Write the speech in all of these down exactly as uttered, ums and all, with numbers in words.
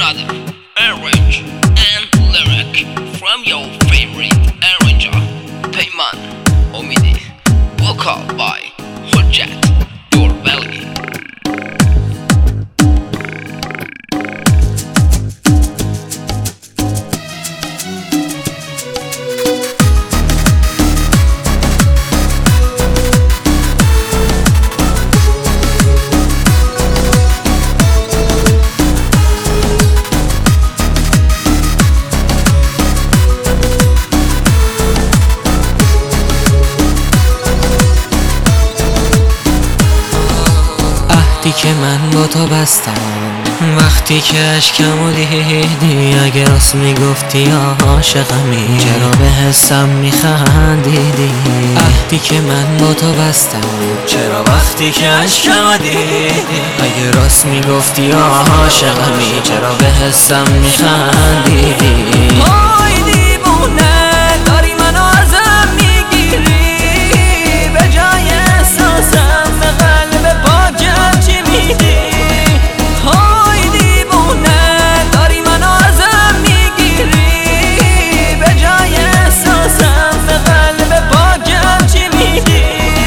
another arrange and lyric from your favorite arranger, Payman Omidi, vocal by Hujjat Your Valley. وقتی که من با تو بستم، وقتی که اشکمو دیدی، اگه راست میگفتی یا عاشقمی چرا به حسم میخندیدی؟ وقتی که من با تو بستم، چرا وقتی که اشکمو دیدی، اگه راست میگفتی یا عاشقمی چرا به حسم میخندیدی؟ وای دیوونه داری منو ازم میگیری، به جای احساسم به قلب پاکم چی میدی؟ وای دیوونه داری منو ازم میگیری، به جای احساسم به قلب پاکم چی میدی؟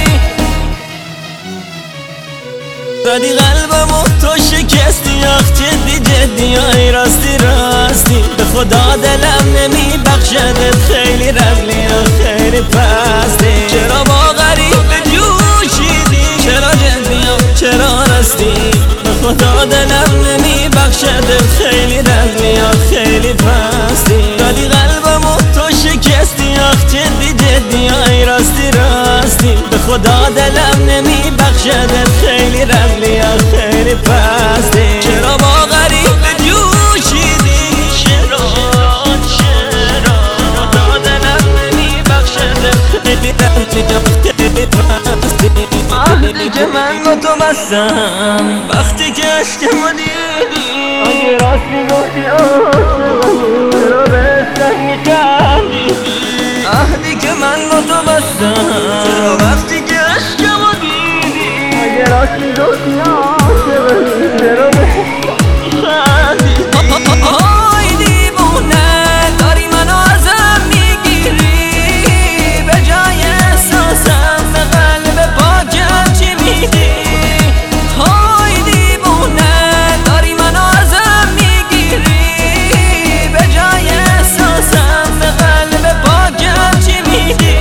زدی قلبمو تو شکستی، آخ جدی جدی آی راستی راستی، به خدا دلم نمی بخشدت، خیلی رزلی و خیلی پستی، چرا با غریب جوشیدی، چرا جدی و چرا راستی، به خدا دلم نمی بخشدت، خیلی رزلی و خیلی پستی، زدی قلبمو تو شکستی، آخ جدی جدی آی راستی راستی، به خدا دلم نمی بخشدت، خیلی رزلی و خیلی پستی، چرا با غریب جوشیدی، چرا چرا خدا دلم نمی بخشدت، خیلی رزلی و خیلی پستی. وقتی که من با تو بستم، وقتی که اشکمو دیدی، اگه راست میگفتی عاشقمی چرا به حسم میخندیدی؟ وقتی که من با تو بستم، چرا وقتی که اشکمو دیدی، اگه راست میگفتی عاشقمی چرا به حسم میخندیدی؟ وای دیوونه داری منو ازم میگیری، به جای احساسم به قلب پاکم چی میدی؟ وای دیوونه داری منو ازم میگیری، به جای احساسم به قلب پاکم چی میدی؟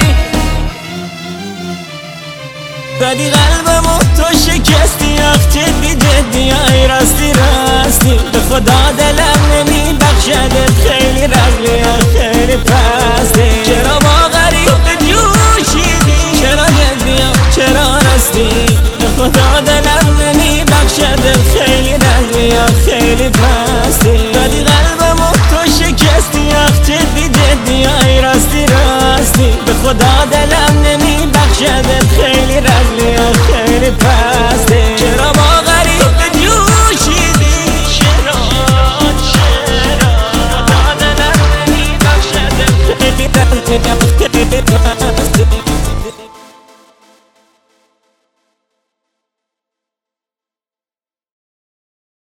زدی قلبمو تو شکستی، آخ جدی جدی آی راستی راستی، به خدا دلم نمی بخشدت، خیلی رزلی و خیلی پستی، چرا با غریب جوشیدی، چرا جدی و چرا راستی، به خدا دلم نمی بخشدت، خیلی رزلی و خیلی پستی، زدی قلبمو تو شکستی، آخ جدی جدی آی راستی راستی، به خدا